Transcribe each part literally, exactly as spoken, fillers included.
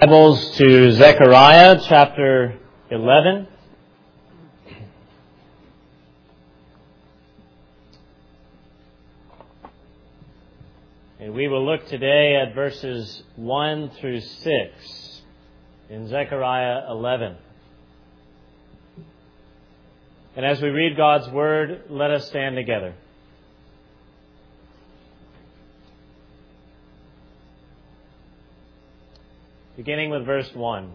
Bibles to Zechariah chapter eleven. And we will look today at verses one through six in Zechariah eleven. And as we read God's Word, let us stand together. Beginning with verse one.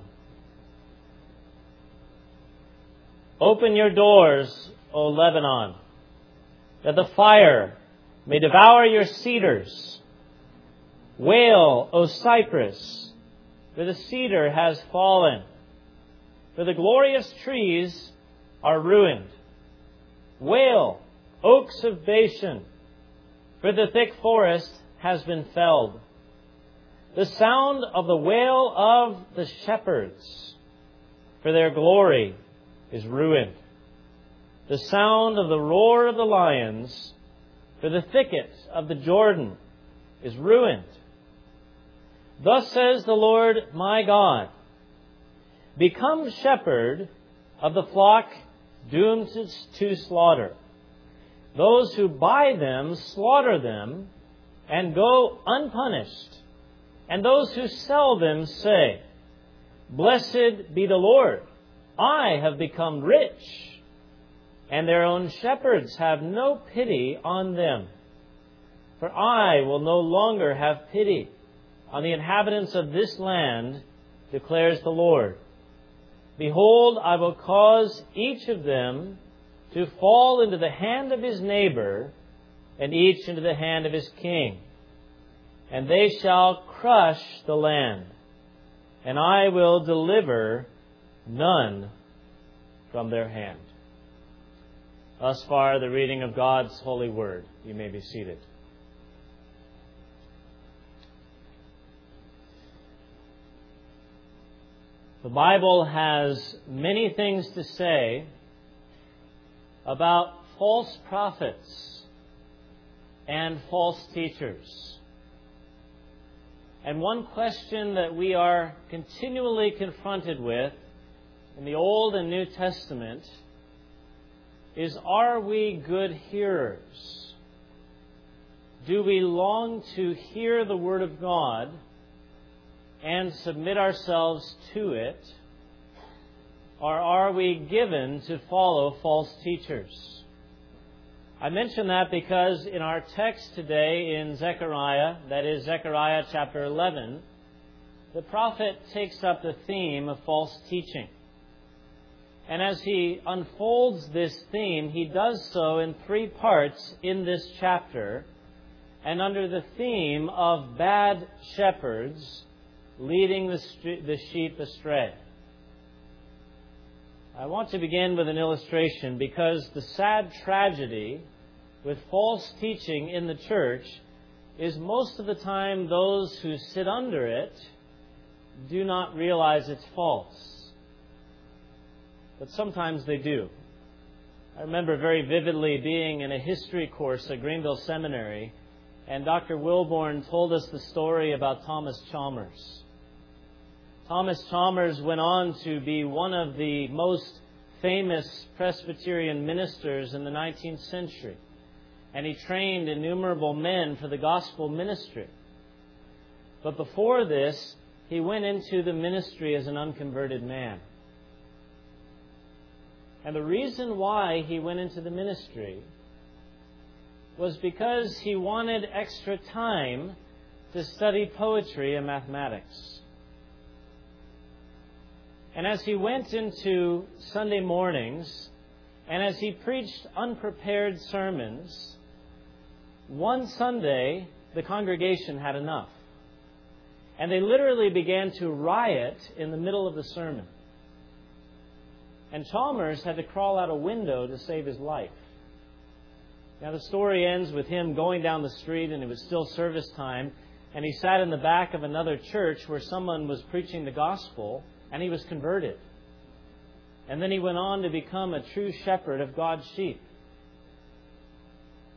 Open your doors, O Lebanon, that the fire may devour your cedars. Wail, O Cypress, for the cedar has fallen, for the glorious trees are ruined. Wail, oaks of Bashan, for the thick forest has been felled. The sound of the wail of the shepherds, for their glory is ruined. The sound of the roar of the lions, for the thicket of the Jordan is ruined. Thus says the Lord my God, become shepherd of the flock doomed to slaughter. Those who buy them slaughter them and go unpunished. And those who sell them say, Blessed be the Lord, I have become rich. And their own shepherds have no pity on them. For I will no longer have pity on the inhabitants of this land, declares the Lord. Behold, I will cause each of them to fall into the hand of his neighbor, and each into the hand of his king. And they shall crush the land, and I will deliver none from their hand. Thus far, the reading of God's holy word. You may be seated. The Bible has many things to say about false prophets and false teachers. And one question that we are continually confronted with in the Old and New Testament is, are we good hearers? Do we long to hear the Word of God and submit ourselves to it? Or are we given to follow false teachers? I mention that because in our text today in Zechariah, that is Zechariah chapter eleven, the prophet takes up the theme of false teaching. And as he unfolds this theme, he does so in three parts in this chapter, and under the theme of bad shepherds leading the, st- the sheep astray. I want to begin with an illustration because the sad tragedy with false teaching in the church is most of the time those who sit under it do not realize it's false. But sometimes they do. I remember very vividly being in a history course at Greenville Seminary, and Doctor Wilborn told us the story about Thomas Chalmers. Thomas Chalmers went on to be one of the most famous Presbyterian ministers in the nineteenth century. And he trained innumerable men for the gospel ministry. But before this, he went into the ministry as an unconverted man. And the reason why he went into the ministry was because he wanted extra time to study poetry and mathematics. And as he went into Sunday mornings, and as he preached unprepared sermons, one Sunday the congregation had enough. And they literally began to riot in the middle of the sermon. And Chalmers had to crawl out a window to save his life. Now the story ends with him going down the street, and it was still service time, and he sat in the back of another church where someone was preaching the gospel, and he was converted. And then he went on to become a true shepherd of God's sheep.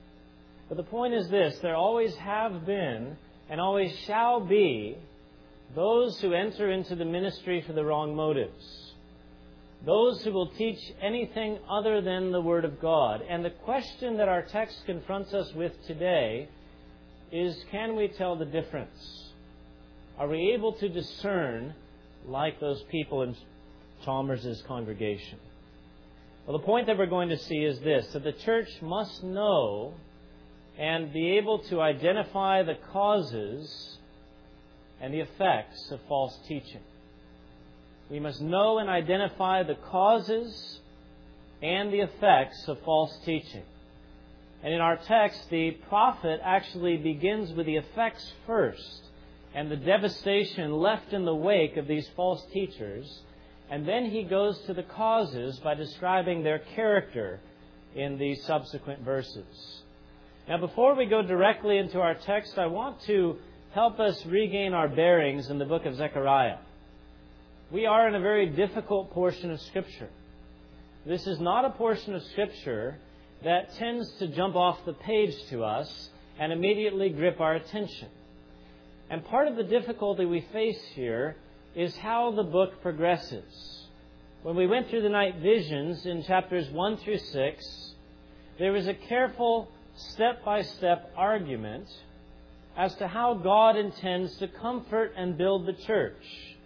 But the point is this: there always have been and always shall be those who enter into the ministry for the wrong motives, those who will teach anything other than the Word of God. And the question that our text confronts us with today is, can we tell the difference? Are we able to discern like those people in Chalmers' congregation? Well, the point that we're going to see is this, that the church must know and be able to identify the causes and the effects of false teaching. We must know and identify the causes and the effects of false teaching. And in our text, the prophet actually begins with the effects first and the devastation left in the wake of these false teachers. And then he goes to the causes by describing their character in the subsequent verses. Now, before we go directly into our text, I want to help us regain our bearings in the book of Zechariah. We are in a very difficult portion of Scripture. This is not a portion of Scripture that tends to jump off the page to us and immediately grip our attention. And part of the difficulty we face here is how the book progresses. When we went through the night visions in chapters one through six, there was a careful step-by-step argument as to how God intends to comfort and build the church.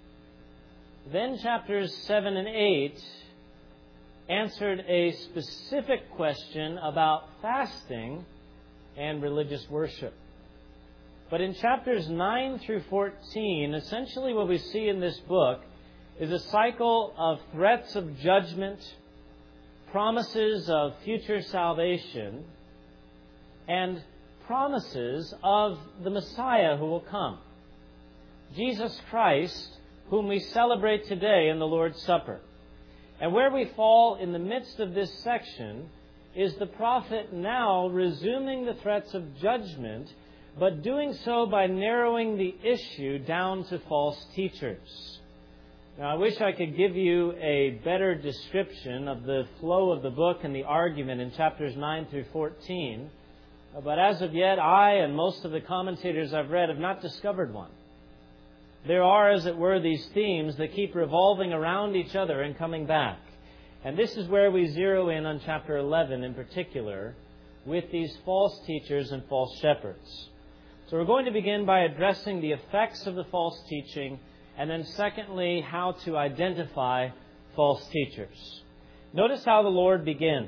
Then chapters seven and eight answered a specific question about fasting and religious worship. But in chapters nine through fourteen, essentially what we see in this book is a cycle of threats of judgment, promises of future salvation, and promises of the Messiah who will come. Jesus Christ, whom we celebrate today in the Lord's Supper. And where we fall in the midst of this section is the prophet now resuming the threats of judgment, but doing so by narrowing the issue down to false teachers. Now, I wish I could give you a better description of the flow of the book and the argument in chapters nine through fourteen. But as of yet, I and most of the commentators I've read have not discovered one. There are, as it were, these themes that keep revolving around each other and coming back. And this is where we zero in on chapter eleven in particular, with these false teachers and false shepherds. So we're going to begin by addressing the effects of the false teaching, and then secondly, how to identify false teachers. Notice how the Lord begins.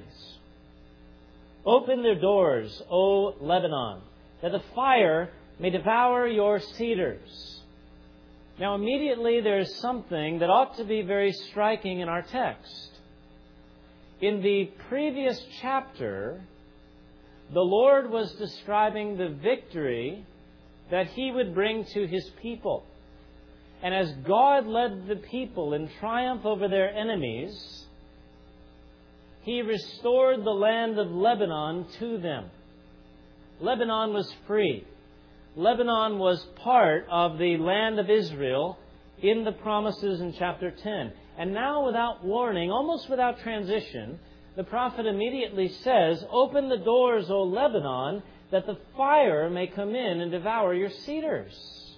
Open their doors, O Lebanon, that the fire may devour your cedars. Now, immediately there is something that ought to be very striking in our text. In the previous chapter, the Lord was describing the victory that He would bring to His people. And as God led the people in triumph over their enemies, He restored the land of Lebanon to them. Lebanon was free. Lebanon was part of the land of Israel in the promises in chapter ten. And now, without warning, almost without transition, the prophet immediately says, open the doors, O Lebanon, that the fire may come in and devour your cedars.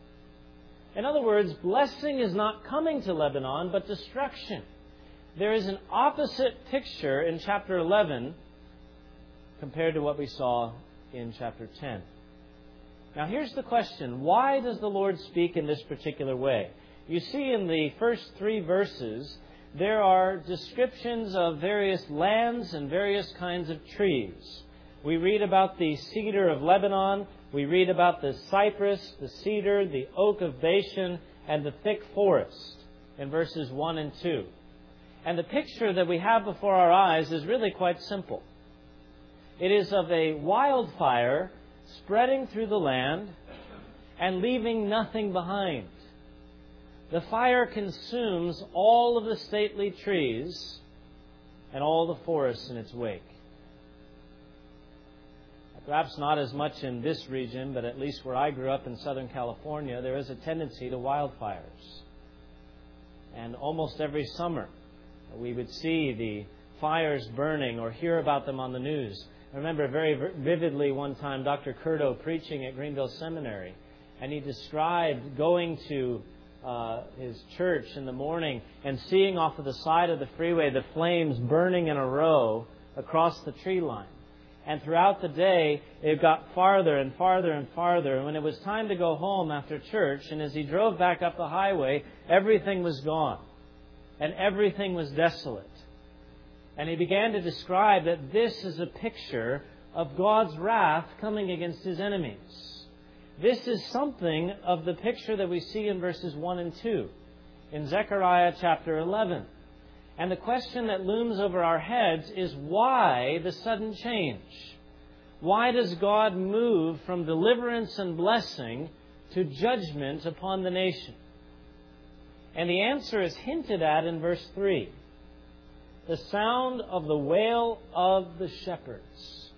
In other words, blessing is not coming to Lebanon, but destruction. There is an opposite picture in chapter eleven compared to what we saw in chapter ten. Now here's the question. Why does the Lord speak in this particular way? You see in the first three verses, there are descriptions of various lands and various kinds of trees. We read about the cedar of Lebanon. We read about the cypress, the cedar, the oak of Bashan, and the thick forest in verses one and two. And the picture that we have before our eyes is really quite simple. It is of a wildfire spreading through the land and leaving nothing behind. The fire consumes all of the stately trees and all the forests in its wake. Perhaps not as much in this region, but at least where I grew up in Southern California, there is a tendency to wildfires. And almost every summer, we would see the fires burning or hear about them on the news. I remember very vividly one time Doctor Curto preaching at Greenville Seminary. And he described going to uh, his church in the morning and seeing off of the side of the freeway the flames burning in a row across the tree line. And throughout the day, it got farther and farther and farther. And when it was time to go home after church, and as he drove back up the highway, everything was gone. And everything was desolate. And he began to describe that this is a picture of God's wrath coming against His enemies. This is something of the picture that we see in verses one and two in Zechariah chapter eleven. And the question that looms over our heads is, why the sudden change? Why does God move from deliverance and blessing to judgment upon the nation? And the answer is hinted at in verse three. The sound of the wail of the shepherds.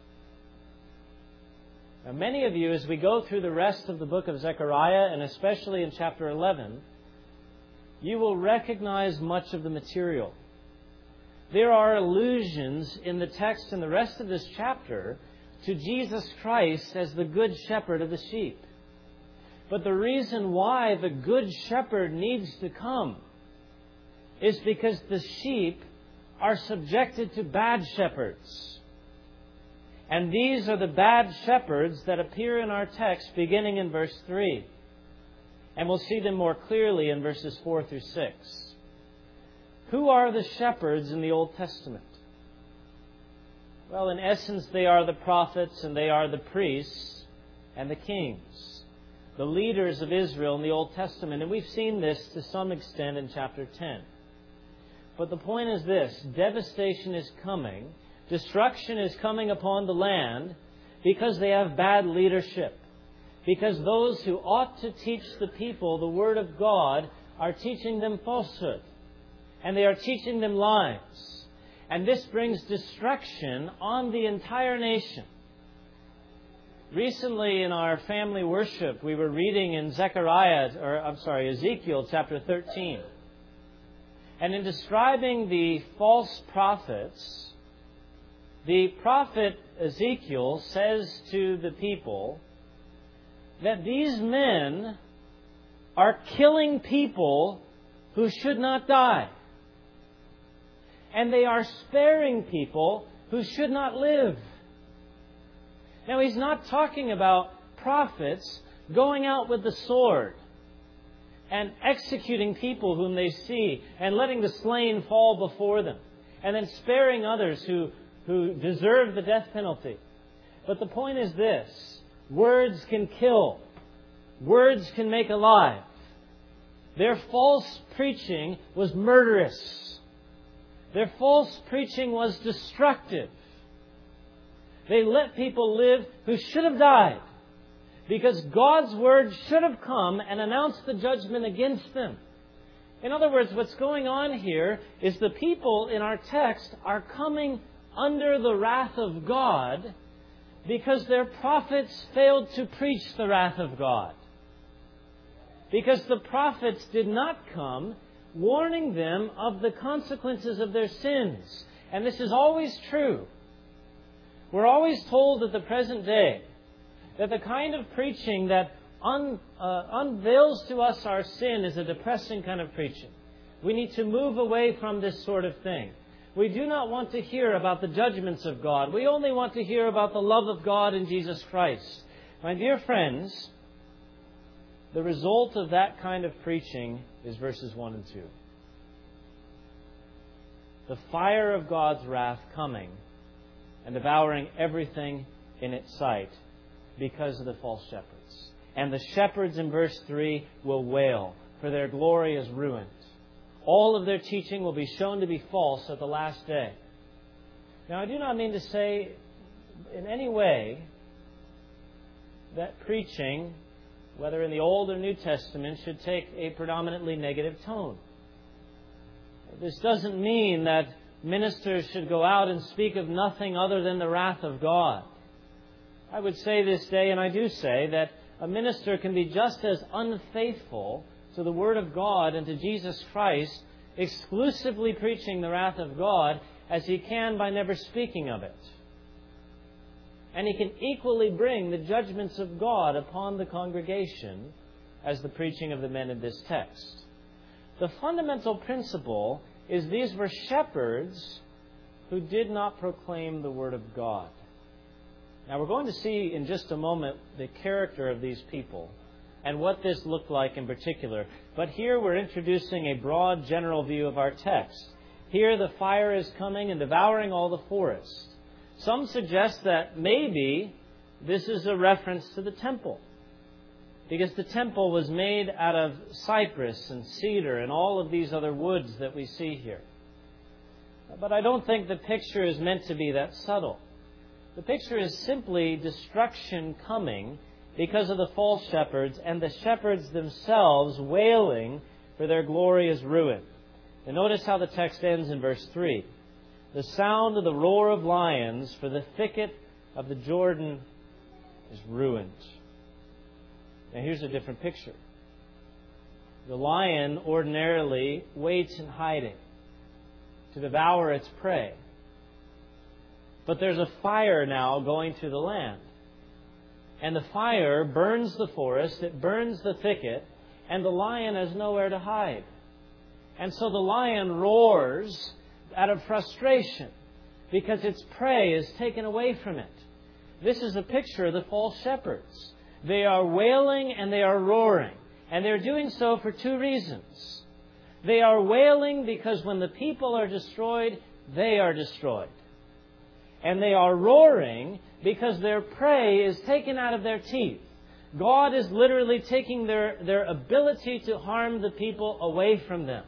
Now, many of you, as we go through the rest of the book of Zechariah, and especially in chapter eleven, you will recognize much of the material. There are allusions in the text and the rest of this chapter to Jesus Christ as the good shepherd of the sheep. But the reason why the good shepherd needs to come is because the sheep are subjected to bad shepherds. And these are the bad shepherds that appear in our text beginning in verse three. And we'll see them more clearly in verses four through six. Who are the shepherds in the Old Testament? Well, in essence, they are the prophets and they are the priests and the kings, the leaders of Israel in the Old Testament. And we've seen this to some extent in chapter ten. But the point is this: devastation is coming, destruction is coming upon the land because they have bad leadership. Because those who ought to teach the people the Word of God are teaching them falsehood. And they are teaching them lies. And this brings destruction on the entire nation. Recently in our family worship, we were reading in Zechariah, or I'm sorry, Ezekiel chapter thirteen. And in describing the false prophets, the prophet Ezekiel says to the people that these men are killing people who should not die. And they are sparing people who should not live. Now, he's not talking about prophets going out with the sword and executing people whom they see and letting the slain fall before them and then sparing others who, who deserve the death penalty. But the point is this: words can kill. Words can make alive. Their false preaching was murderous. Their false preaching was destructive. They let people live who should have died because God's Word should have come and announced the judgment against them. In other words, what's going on here is the people in our text are coming under the wrath of God because their prophets failed to preach the wrath of God. Because the prophets did not come warning them of the consequences of their sins. And this is always true. We're always told at the present day that the kind of preaching that un, uh, unveils to us our sin is a depressing kind of preaching. We need to move away from this sort of thing. We do not want to hear about the judgments of God. We only want to hear about the love of God in Jesus Christ. My dear friends, the result of that kind of preaching is verses one and two. The fire of God's wrath coming and devouring everything in its sight because of the false shepherds. And the shepherds in verse three will wail, for their glory is ruined. All of their teaching will be shown to be false at the last day. Now, I do not mean to say in any way that preaching, whether in the Old or New Testament, should take a predominantly negative tone. This doesn't mean that ministers should go out and speak of nothing other than the wrath of God. I would say this day, and I do say, that a minister can be just as unfaithful to the Word of God and to Jesus Christ, exclusively preaching the wrath of God, as he can by never speaking of it. And he can equally bring the judgments of God upon the congregation as the preaching of the men in this text. The fundamental principle is these were shepherds who did not proclaim the Word of God. Now we're going to see in just a moment the character of these people and what this looked like in particular. But here we're introducing a broad general view of our text. Here the fire is coming and devouring all the forest. Some suggest that maybe this is a reference to the temple, because the temple was made out of cypress and cedar and all of these other woods that we see here. But I don't think the picture is meant to be that subtle. The picture is simply destruction coming because of the false shepherds and the shepherds themselves wailing for their glorious ruin. And notice how the text ends in verse three. The sound of the roar of lions, for the thicket of the Jordan is ruined. Now here's a different picture. The lion ordinarily waits in hiding to devour its prey. But there's a fire now going through the land. And the fire burns the forest, it burns the thicket, and the lion has nowhere to hide. And so the lion roars out of frustration because its prey is taken away from it. This is a picture of the false shepherds. They are wailing and they are roaring. And they're doing so for two reasons. They are wailing because when the people are destroyed, they are destroyed. And they are roaring because their prey is taken out of their teeth. God is literally taking their, their ability to harm the people away from them.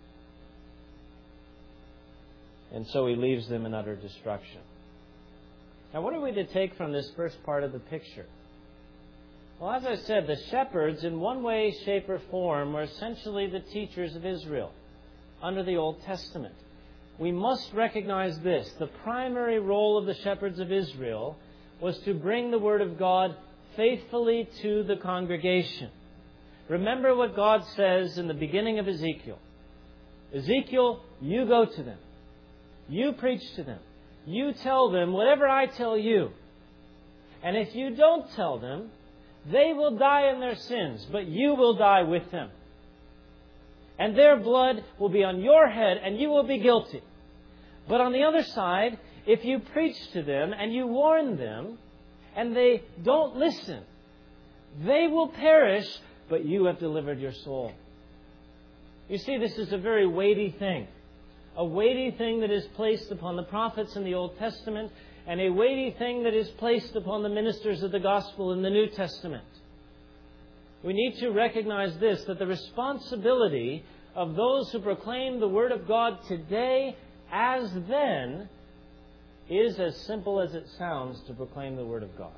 And so He leaves them in utter destruction. Now, what are we to take from this first part of the picture? Well, as I said, the shepherds, in one way, shape, or form, were essentially the teachers of Israel under the Old Testament. We must recognize this. The primary role of the shepherds of Israel was to bring the Word of God faithfully to the congregation. Remember what God says in the beginning of Ezekiel. Ezekiel, you go to them. You preach to them. You tell them whatever I tell you. And if you don't tell them, they will die in their sins, but you will die with them. And their blood will be on your head, and you will be guilty. But on the other side, if you preach to them and you warn them, and they don't listen, they will perish, but you have delivered your soul. You see, this is a very weighty thing. A weighty thing that is placed upon the prophets in the Old Testament, and a weighty thing that is placed upon the ministers of the gospel in the New Testament. We need to recognize this, that the responsibility of those who proclaim the Word of God today as then is as simple as it sounds to proclaim the Word of God.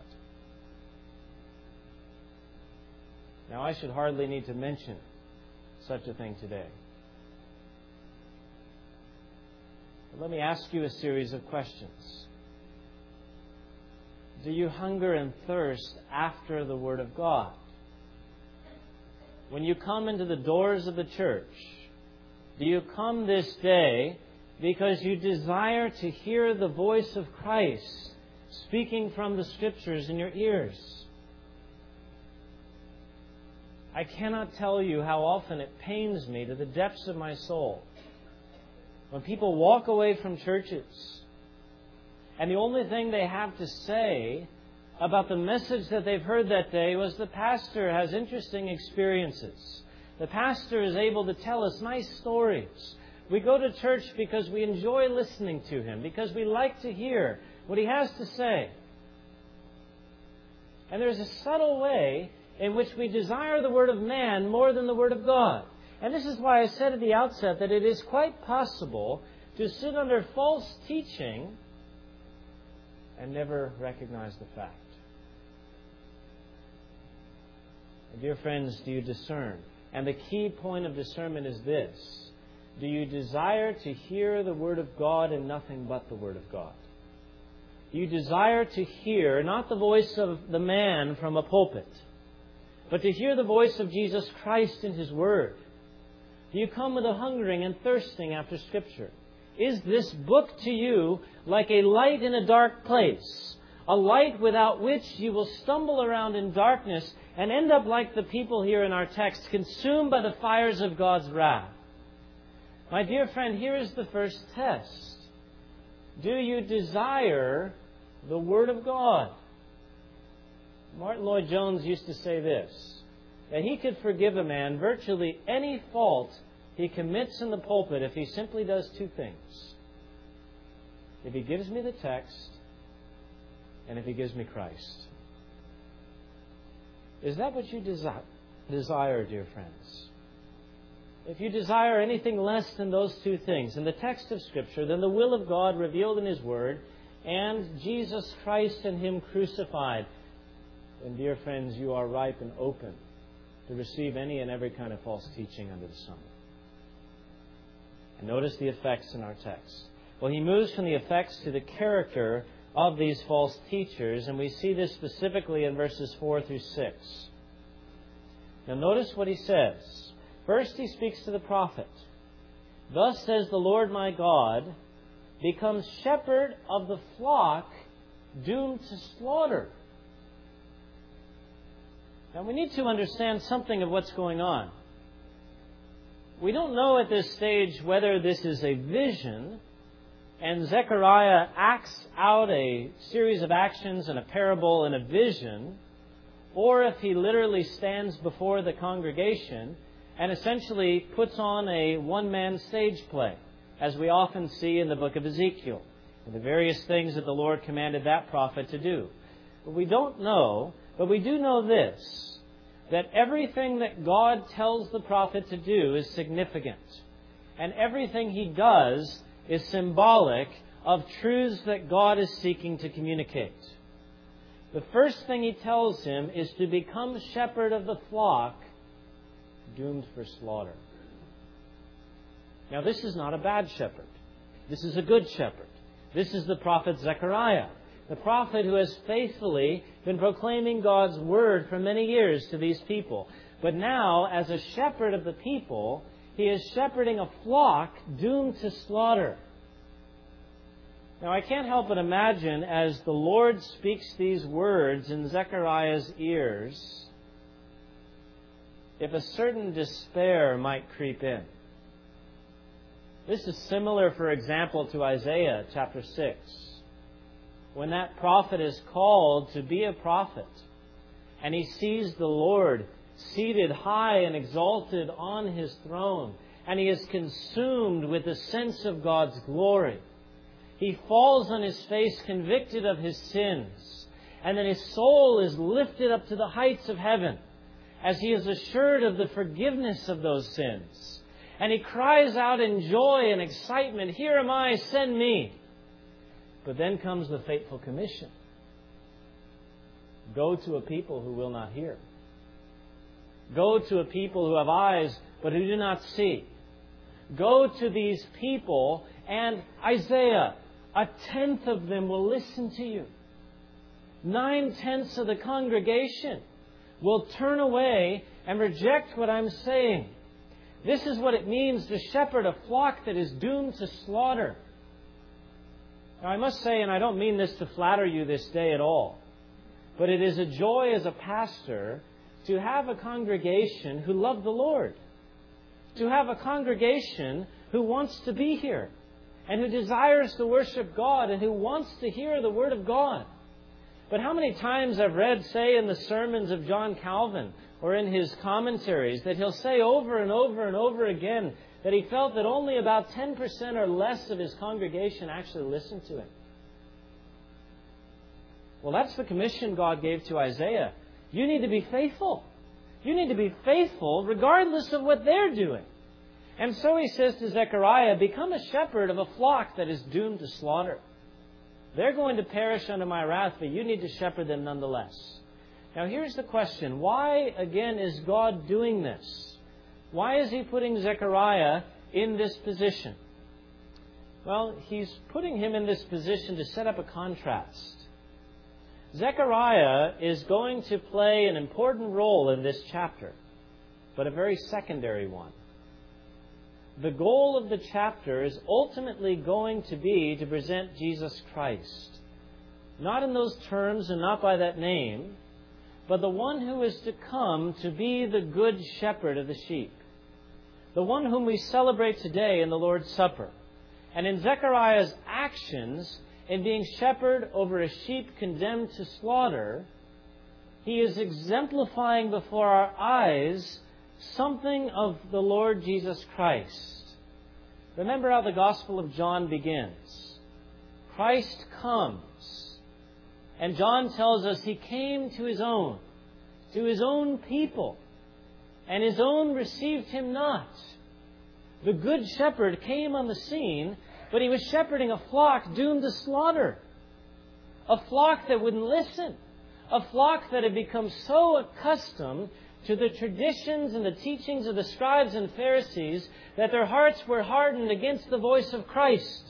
Now, I should hardly need to mention such a thing today. But let me ask you a series of questions. Do you hunger and thirst after the Word of God? When you come into the doors of the church, do you come this day because you desire to hear the voice of Christ speaking from the Scriptures in your ears? I cannot tell you how often it pains me to the depths of my soul when people walk away from churches and the only thing they have to say about the message that they've heard that day was the pastor has interesting experiences. The pastor is able to tell us nice stories. We go to church because we enjoy listening to him, because we like to hear what he has to say. And there's a subtle way in which we desire the word of man more than the word of God. And this is why I said at the outset that it is quite possible to sit under false teaching and never recognize the fact. And dear friends, do you discern? And the key point of discernment is this. Do you desire to hear the Word of God and nothing but the Word of God? Do you desire to hear not the voice of the man from a pulpit, but to hear the voice of Jesus Christ in His Word? Do you come with a hungering and thirsting after Scripture? Is this book to you like a light in a dark place, A light without which you will stumble around in darkness and end up like the people here in our text, consumed by the fires of God's wrath. My dear friend, here is the first test. Do you desire the Word of God? Martin Lloyd-Jones used to say this, that he could forgive a man virtually any fault he commits in the pulpit if he simply does two things. If he gives me the text, and if he gives me Christ. Is that what you desi- desire, dear friends? If you desire anything less than those two things, in the text of Scripture, then the will of God revealed in His Word, and Jesus Christ and Him crucified, then, dear friends, you are ripe and open to receive any and every kind of false teaching under the sun. And notice the effects in our text. Well, he moves from the effects to the character of these false teachers, and we see this specifically in verses four through six. Now notice what he says. First he speaks to the prophet. Thus says the Lord my God, become shepherd of the flock doomed to slaughter. Now we need to understand something of what's going on. We don't know at this stage whether this is a vision, and Zechariah acts out a series of actions and a parable and a vision, or if he literally stands before the congregation and essentially puts on a one-man stage play, as we often see in the book of Ezekiel, and the various things that the Lord commanded that prophet to do. But we don't know, but we do know this, that everything that God tells the prophet to do is significant, and everything he does is symbolic of truths that God is seeking to communicate. The first thing he tells him is to become shepherd of the flock doomed for slaughter. Now, this is not a bad shepherd. This is a good shepherd. This is the prophet Zechariah, the prophet who has faithfully been proclaiming God's word for many years to these people. But now, as a shepherd of the people, he is shepherding a flock doomed to slaughter. Now, I can't help but imagine as the Lord speaks these words in Zechariah's ears, if a certain despair might creep in. This is similar, for example, to Isaiah chapter six, when that prophet is called to be a prophet, and he sees the Lord seated high and exalted on His throne, and he is consumed with the sense of God's glory. He falls on his face convicted of his sins, and then his soul is lifted up to the heights of heaven as he is assured of the forgiveness of those sins. And he cries out in joy and excitement, "Here am I, send me." But then comes the fateful commission. Go to a people who will not hear. Go to a people who have eyes but who do not see. Go to these people, and Isaiah, a tenth of them will listen to you. Nine-tenths of the congregation will turn away and reject what I'm saying. This is what it means to shepherd a flock that is doomed to slaughter. Now, I must say, and I don't mean this to flatter you this day at all, but it is a joy as a pastor to have a congregation who love the Lord, to have a congregation who wants to be here, and who desires to worship God, and who wants to hear the Word of God. But how many times I've read, say, in the sermons of John Calvin, or in his commentaries, that he'll say over and over and over again that he felt that only about ten percent or less of his congregation actually listened to him. Well, that's the commission God gave to Isaiah. You need to be faithful. You need to be faithful regardless of what they're doing. And so he says to Zechariah, become a shepherd of a flock that is doomed to slaughter. They're going to perish under my wrath, but you need to shepherd them nonetheless. Now here's the question. Why, again, is God doing this? Why is He putting Zechariah in this position? Well, He's putting him in this position to set up a contrast. Zechariah is going to play an important role in this chapter, but a very secondary one. The goal of the chapter is ultimately going to be to present Jesus Christ. not in those terms and not by that name, but the one who is to come to be the good shepherd of the sheep. The one whom we celebrate today in the Lord's Supper. And in Zechariah's actions, in being shepherd over a sheep condemned to slaughter, he is exemplifying before our eyes something of the Lord Jesus Christ. Remember how the Gospel of John begins. Christ comes. And John tells us he came to his own, to his own people, and his own received him not. The good shepherd came on the scene, but he was shepherding a flock doomed to slaughter. A flock that wouldn't listen. A flock that had become so accustomed to the traditions and the teachings of the scribes and Pharisees that their hearts were hardened against the voice of Christ.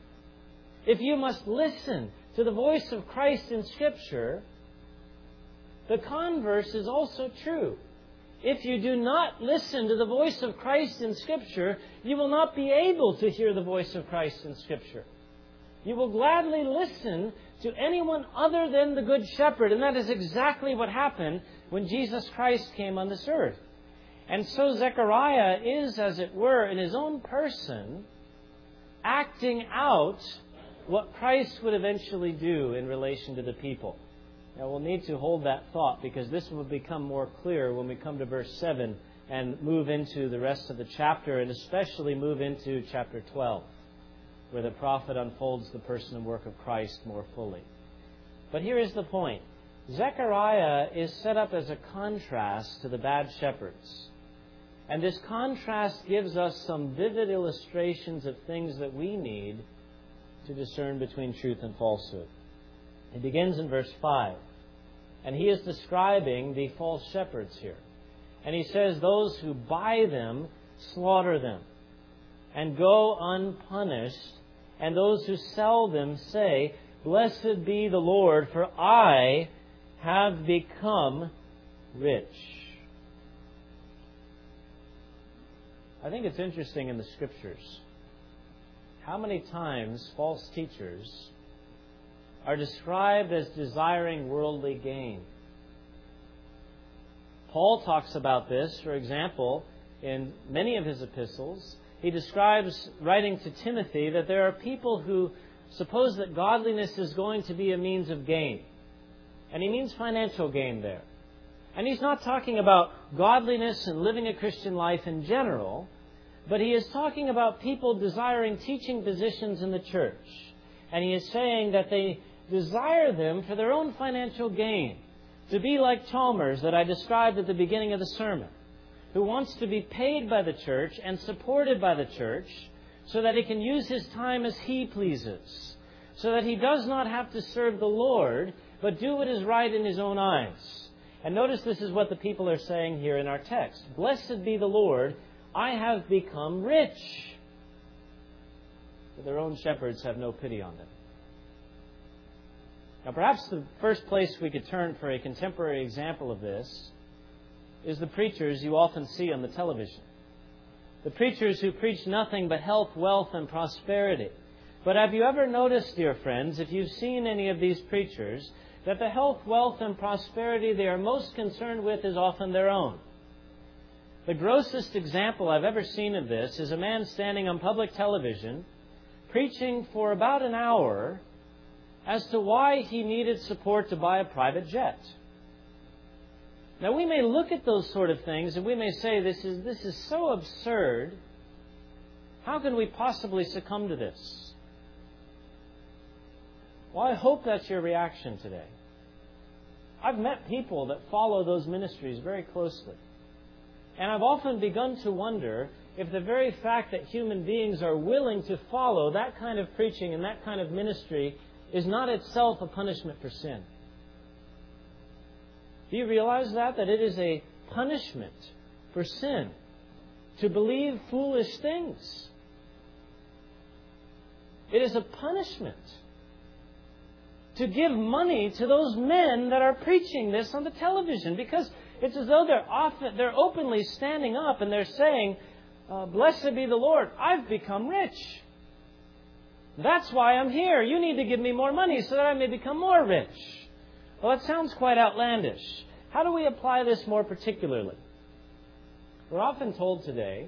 If you must listen to the voice of Christ in Scripture, the converse is also true. If you do not listen to the voice of Christ in Scripture, you will not be able to hear the voice of Christ in Scripture. You will gladly listen to anyone other than the Good Shepherd, and that is exactly what happened when Jesus Christ came on this earth. And so Zechariah is, as it were, in his own person, acting out what Christ would eventually do in relation to the people. Now we'll need to hold that thought because this will become more clear when we come to verse seven and move into the rest of the chapter, and especially move into chapter twelve, where the prophet unfolds the person and work of Christ more fully. But here is the point. Zechariah is set up as a contrast to the bad shepherds. And this contrast gives us some vivid illustrations of things that we need to discern between truth and falsehood. It begins in verse five. And he is describing the false shepherds here. And he says, those who buy them, slaughter them, and go unpunished. And those who sell them say, blessed be the Lord, for I have become rich. I think it's interesting in the Scriptures how many times false teachers are described as desiring worldly gain. Paul talks about this, for example, in many of his epistles. He describes, writing to Timothy, that there are people who suppose that godliness is going to be a means of gain. And he means financial gain there. And he's not talking about godliness and living a Christian life in general, but he is talking about people desiring teaching positions in the church. And he is saying that they desire them for their own financial gain. To be like Chalmers that I described at the beginning of the sermon, who wants to be paid by the church and supported by the church so that he can use his time as he pleases, so that he does not have to serve the Lord, but do what is right in his own eyes. And notice this is what the people are saying here in our text. Blessed be the Lord, I have become rich. But their own shepherds have no pity on them. Now perhaps the first place we could turn for a contemporary example of this is the preachers you often see on the television. The preachers who preach nothing but health, wealth, and prosperity. But have you ever noticed, dear friends, if you've seen any of these preachers, that the health, wealth, and prosperity they are most concerned with is often their own? The grossest example I've ever seen of this is a man standing on public television preaching for about an hour as to why he needed support to buy a private jet. Now, we may look at those sort of things and we may say, this is, this is so absurd. How can we possibly succumb to this? Well, I hope that's your reaction today. I've met people that follow those ministries very closely. And I've often begun to wonder if the very fact that human beings are willing to follow that kind of preaching and that kind of ministry is not itself a punishment for sin. Do you realize that? That it is a punishment for sin to believe foolish things. It is a punishment to give money to those men that are preaching this on the television, because it's as though they're often, they're openly standing up and they're saying, uh, blessed be the Lord, I've become rich. That's why I'm here. You need to give me more money so that I may become more rich. Well, that sounds quite outlandish. How do we apply this more particularly? We're often told today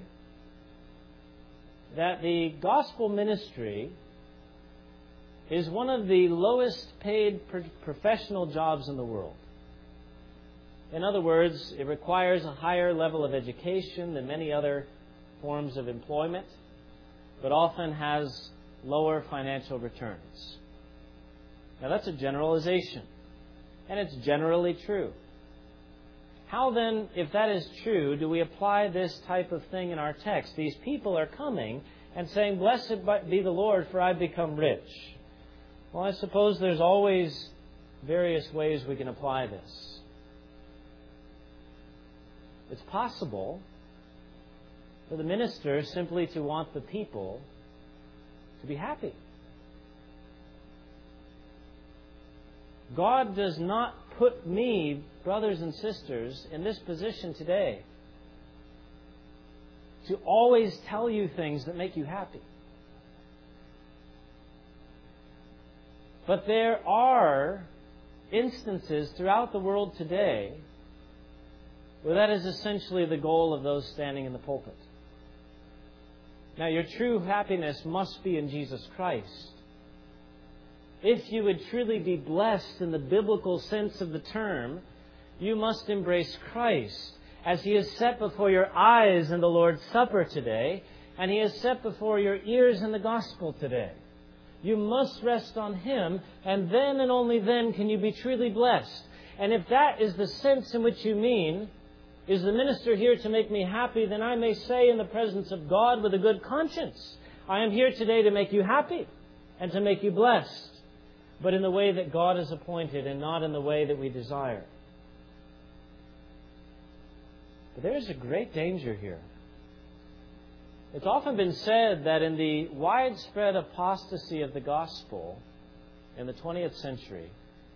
that the gospel ministry is one of the lowest paid professional jobs in the world. In other words, it requires a higher level of education than many other forms of employment, but often has lower financial returns. Now that's a generalization, and it's generally true. How then, if that is true, do we apply this type of thing in our text? These people are coming and saying, "Blessed be the Lord, for I've become rich." Well, I suppose there's always various ways we can apply this. It's possible for the minister simply to want the people to be happy. God does not put me, brothers and sisters, in this position today to always tell you things that make you happy. But there are instances throughout the world today where that is essentially the goal of those standing in the pulpit. Now, your true happiness must be in Jesus Christ. If you would truly be blessed in the biblical sense of the term, you must embrace Christ as He is set before your eyes in the Lord's Supper today, and He is set before your ears in the gospel today. You must rest on Him, and then and only then can you be truly blessed. And if that is the sense in which you mean, is the minister here to make me happy, then I may say in the presence of God with a good conscience, I am here today to make you happy and to make you blessed, but in the way that God has appointed and not in the way that we desire. But there is a great danger here. It's often been said that in the widespread apostasy of the gospel in the twentieth century,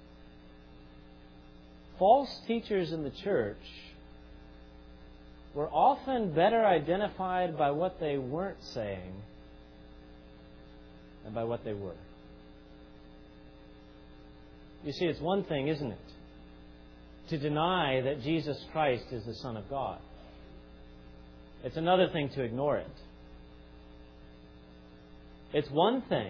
false teachers in the church were often better identified by what they weren't saying than by what they were. You see, it's one thing, isn't it, to deny that Jesus Christ is the Son of God. It's another thing to ignore it. It's one thing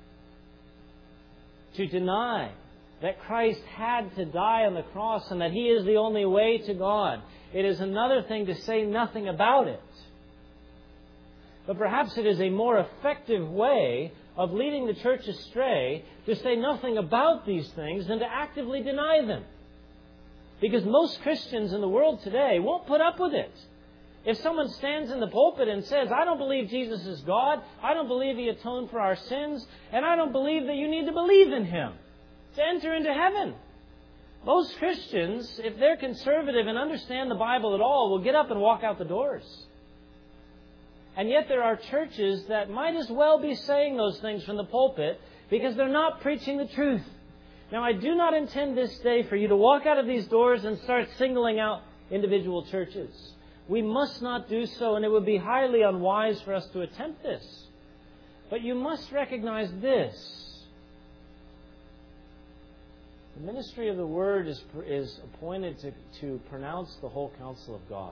to deny that Christ had to die on the cross and that He is the only way to God. It is another thing to say nothing about it. But perhaps it is a more effective way of leading the church astray to say nothing about these things than to actively deny them. Because most Christians in the world today won't put up with it. If someone stands in the pulpit and says, "I don't believe Jesus is God, I don't believe He atoned for our sins, and I don't believe that you need to believe in Him to enter into heaven," most Christians, if they're conservative and understand the Bible at all, will get up and walk out the doors. And yet there are churches that might as well be saying those things from the pulpit because they're not preaching the truth. Now, I do not intend this day for you to walk out of these doors and start singling out individual churches. We must not do so, and it would be highly unwise for us to attempt this. But you must recognize this. The ministry of the Word is, is appointed to, to pronounce the whole counsel of God.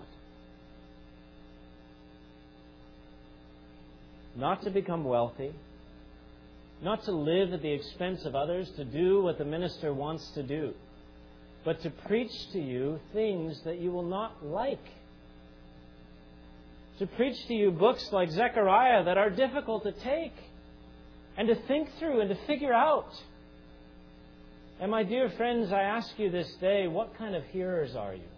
Not to become wealthy, not to live at the expense of others, to do what the minister wants to do, but to preach to you things that you will not like. To preach to you books like Zechariah that are difficult to take and to think through and to figure out. And my dear friends, I ask you this day, what kind of hearers are you?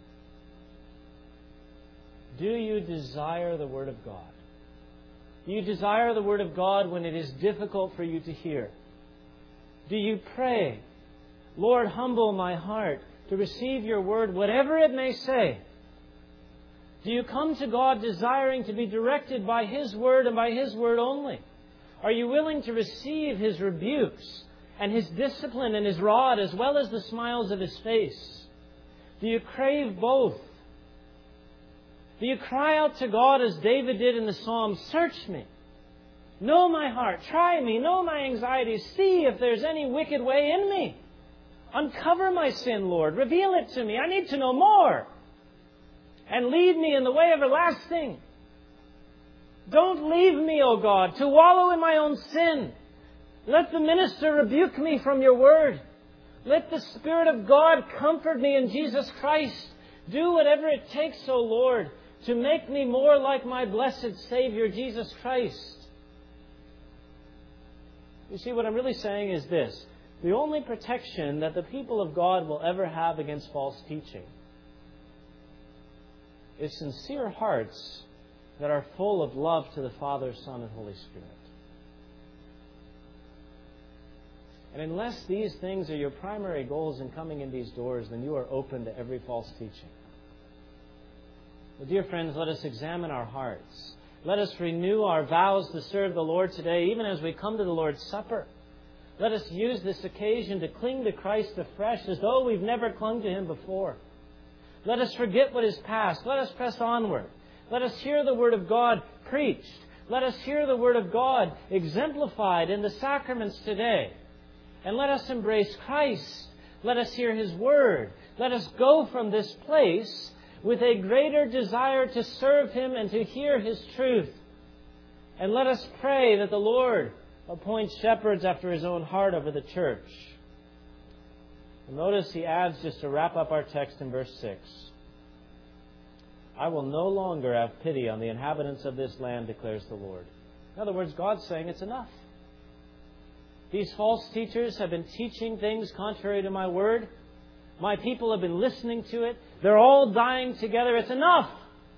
Do you desire the Word of God? Do you desire the Word of God when it is difficult for you to hear? Do you pray, "Lord, humble my heart to receive your Word, whatever it may say"? Do you come to God desiring to be directed by His Word and by His Word only? Are you willing to receive His rebukes and His discipline and His rod as well as the smiles of His face? Do you crave both? Do you cry out to God as David did in the Psalm, "Search me Know my heart. Try me. Know my anxieties. See if there's any wicked way in me. Uncover my sin, Lord. Reveal it to me. I need to know more. And lead me in the way everlasting. Don't leave me, O God, to wallow in my own sin. Let the minister rebuke me from your word. Let the Spirit of God comfort me in Jesus Christ. Do whatever it takes, O Lord, to make me more like my blessed Savior, Jesus Christ. You see, what I'm really saying is this. The only protection that the people of God will ever have against false teaching is sincere hearts that are full of love to the Father, Son, and Holy Spirit. And unless these things are your primary goals in coming in these doors, then you are open to every false teaching. Well, dear friends, let us examine our hearts. Let us renew our vows to serve the Lord today, even as we come to the Lord's Supper. Let us use this occasion to cling to Christ afresh as though we've never clung to Him before. Let us forget what is past. Let us press onward. Let us hear the Word of God preached. Let us hear the Word of God exemplified in the sacraments today. And let us embrace Christ. Let us hear His Word. Let us go from this place with a greater desire to serve Him and to hear His truth. And let us pray that the Lord appoint shepherds after His own heart over the church. And notice He adds, just to wrap up our text in verse six, I will no longer have pity on the inhabitants of this land, declares the Lord. In other words, God's saying it's enough. These false teachers have been teaching things contrary to my word. My people have been listening to it. They're all dying together. It's enough.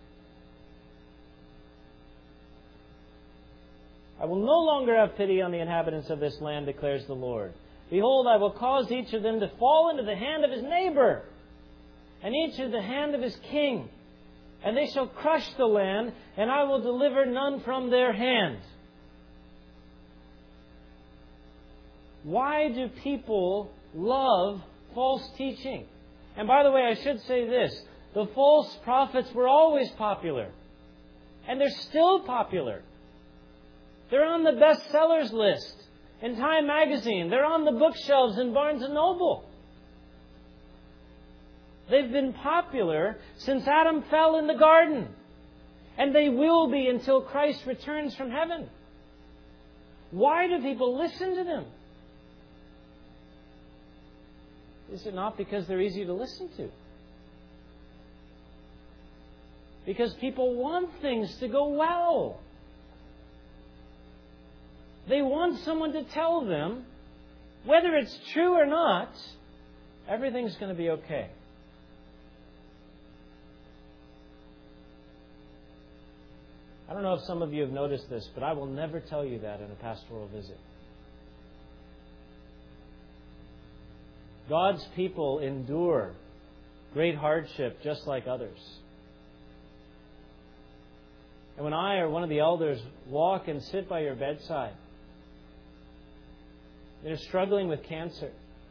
I will no longer have pity on the inhabitants of this land, declares the Lord. Behold, I will cause each of them to fall into the hand of his neighbor, and each into the hand of his king. And they shall crush the land, and I will deliver none from their hand. Why do people love false teaching? And by the way, I should say this. The false prophets were always popular. And they're still popular. They're on the bestsellers list in Time magazine. They're on the bookshelves in Barnes and Noble. They've been popular since Adam fell in the garden. And they will be until Christ returns from heaven. Why do people listen to them? Is it not because they're easy to listen to? Because people want things to go well. They want someone to tell them, whether it's true or not, everything's going to be okay. I don't know if some of you have noticed this, but I will never tell you that in a pastoral visit. God's people endure great hardship just like others. And when I or one of the elders walk and sit by your bedside, they're struggling with cancer,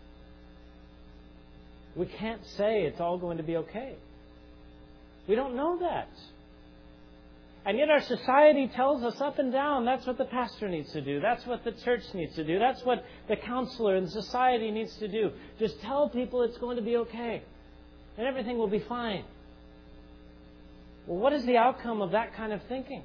we can't say it's all going to be okay. We don't know that. And yet our society tells us up and down that's what the pastor needs to do. That's what the church needs to do. That's what the counselor and society needs to do. Just tell people it's going to be okay. And everything will be fine. Well, what is the outcome of that kind of thinking?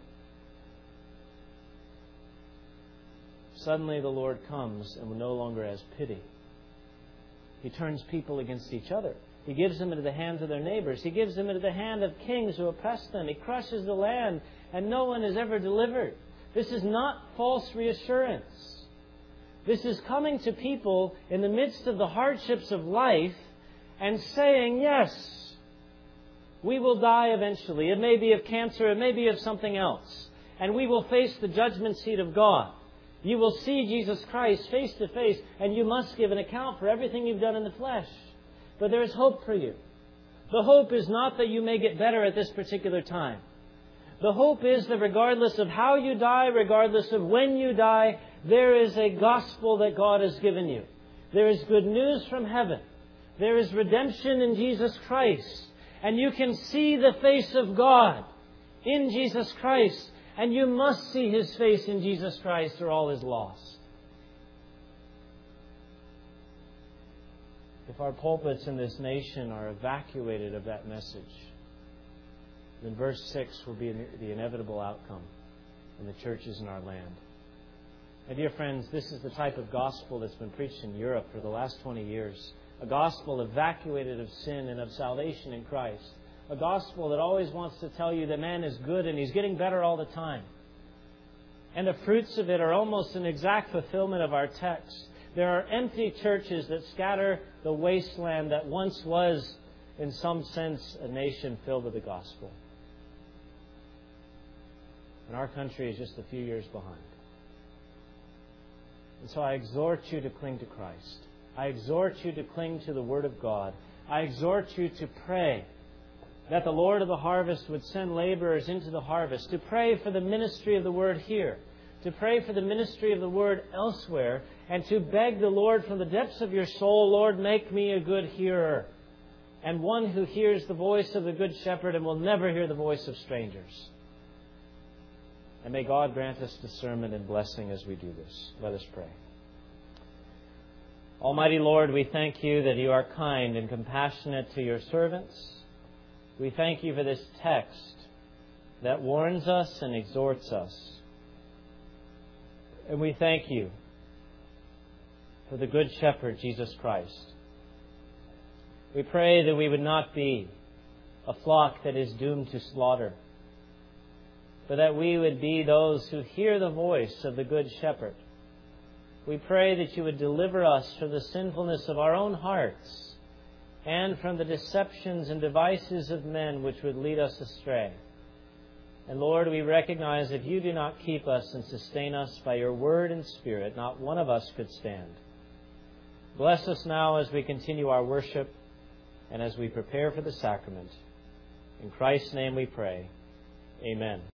Suddenly the Lord comes and no longer has pity. He turns people against each other. He gives them into the hands of their neighbors. He gives them into the hand of kings who oppress them. He crushes the land, and no one is ever delivered. This is not false reassurance. This is coming to people in the midst of the hardships of life and saying, yes, we will die eventually. It may be of cancer. It may be of something else. And we will face the judgment seat of God. You will see Jesus Christ face to face, and you must give an account for everything you've done in the flesh. But there is hope for you. The hope is not that you may get better at this particular time. The hope is that regardless of how you die, regardless of when you die, there is a gospel that God has given you. There is good news from heaven. There is redemption in Jesus Christ. And you can see the face of God in Jesus Christ. And you must see His face in Jesus Christ or all is lost. If our pulpits in this nation are evacuated of that message, then verse six will be the inevitable outcome in the churches in our land. My dear friends, this is the type of gospel that's been preached in Europe for the last twenty years. A gospel evacuated of sin and of salvation in Christ. A gospel that always wants to tell you that man is good and he's getting better all the time. And the fruits of it are almost an exact fulfillment of our text. There are empty churches that scatter the wasteland that once was, in some sense, a nation filled with the gospel. And our country is just a few years behind. And so I exhort you to cling to Christ. I exhort you to cling to the Word of God. I exhort you to pray that the Lord of the harvest would send laborers into the harvest, to pray for the ministry of the Word here, to pray for the ministry of the Word elsewhere, and to beg the Lord from the depths of your soul, Lord, make me a good hearer, and one who hears the voice of the Good Shepherd and will never hear the voice of strangers. And may God grant us discernment and blessing as we do this. Let us pray. Almighty Lord, we thank you that you are kind and compassionate to your servants. We thank you for this text that warns us and exhorts us. And we thank you for the Good Shepherd, Jesus Christ. We pray that we would not be a flock that is doomed to slaughter, but that we would be those who hear the voice of the Good Shepherd. We pray that you would deliver us from the sinfulness of our own hearts and from the deceptions and devices of men which would lead us astray. And Lord, we recognize if you do not keep us and sustain us by your word and spirit, not one of us could stand. Bless us now as we continue our worship and as we prepare for the sacrament. In Christ's name we pray. Amen.